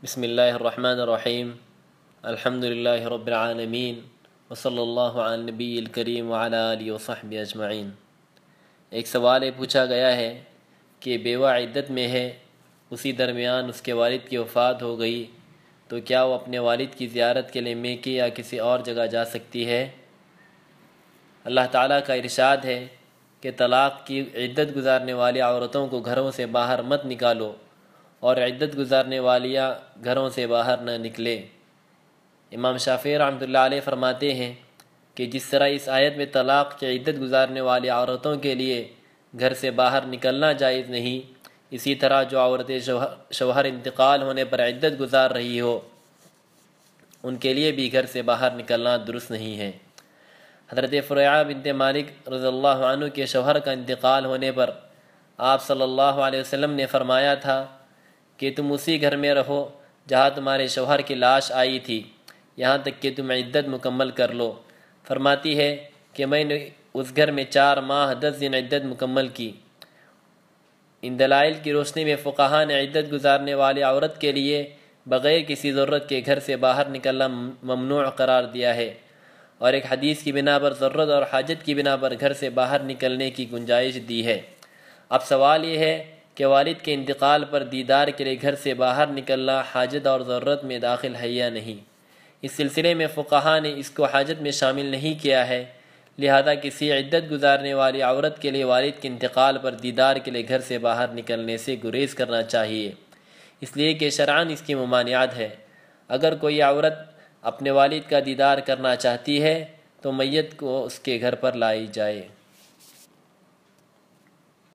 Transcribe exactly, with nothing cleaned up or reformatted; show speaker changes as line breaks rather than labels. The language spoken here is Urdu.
بسم اللہ الرحمن الرحیم الحمد للہ رب العالمین وصلی اللہ علی نبی الکریم وعلی آلہ وصحبہ اجمعین۔ ایک سوال یہ پوچھا گیا ہے کہ بیوہ عدت میں ہے، اسی درمیان اس کے والد کی وفات ہو گئی تو کیا وہ اپنے والد کی زیارت کے لیے میکے یا کسی اور جگہ جا سکتی ہے؟ اللہ تعالیٰ کا ارشاد ہے کہ طلاق کی عدت گزارنے والی عورتوں کو گھروں سے باہر مت نکالو اور عدت گزارنے والیاں گھروں سے باہر نہ نکلے۔ امام شافعی رحمۃ اللہ علیہ فرماتے ہیں کہ جس طرح اس آیت میں طلاق کی عدت گزارنے والی عورتوں کے لیے گھر سے باہر نکلنا جائز نہیں، اسی طرح جو عورتیں شوہر انتقال ہونے پر عدت گزار رہی ہو ان کے لیے بھی گھر سے باہر نکلنا درست نہیں ہے۔ حضرت فرعہ بنت مالک رضی اللہ عنہ کے شوہر کا انتقال ہونے پر آپ صلی اللہ علیہ وسلم نے فرمایا تھا کہ تم اسی گھر میں رہو جہاں تمہارے شوہر کی لاش آئی تھی یہاں تک کہ تم عدت مکمل کر لو۔ فرماتی ہے کہ میں نے اس گھر میں چار ماہ دس دن عدت مکمل کی۔ ان دلائل کی روشنی میں فقہاء نے عدت گزارنے والی عورت کے لیے بغیر کسی ضرورت کے گھر سے باہر نکلنا ممنوع قرار دیا ہے، اور ایک حدیث کی بنا پر ضرورت اور حاجت کی بنا پر گھر سے باہر نکلنے کی گنجائش دی ہے۔ اب سوال یہ ہے کہ والد کے انتقال پر دیدار کے لیے گھر سے باہر نکلنا حاجت اور ضرورت میں داخل ہے یا نہیں؟ اس سلسلے میں فقہاء نے اس کو حاجت میں شامل نہیں کیا ہے، لہذا کسی عدت گزارنے والی عورت کے لیے والد کے انتقال پر دیدار کے لیے گھر سے باہر نکلنے سے گریز کرنا چاہیے، اس لیے کہ شرعاً اس کی ممانعت ہے۔ اگر کوئی عورت اپنے والد کا دیدار کرنا چاہتی ہے تو میت کو اس کے گھر پر لائی جائے۔